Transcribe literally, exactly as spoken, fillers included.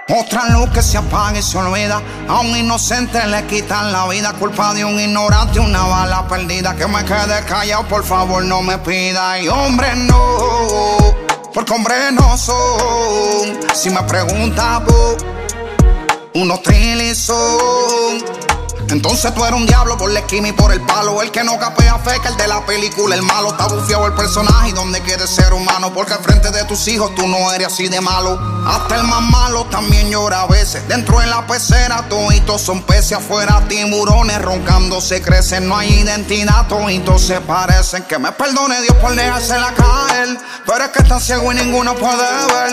Otra luz que se apaga y se olvida. A un inocente le quitan la vida. Culpa de un ignorante, una bala perdida. Que me quede callado, por favor, no me pida. Y hombre no, porque hombres no son. Si me preguntas, unos trilizón. Entonces tú eres un diablo por la esquina y por el palo. El que no capea fe, que el de la película, el malo. Está bufiado el personaje y donde quieres ser humano. Porque al frente de tus hijos tú no eres así de malo. Hasta el más malo también llora a veces. Dentro de la pecera toditos son peces. Afuera tiburones roncando se crecen. No hay identidad, toditos se parecen. Que me perdone Dios por dejársela caer, pero es que están ciego y ninguno puede ver.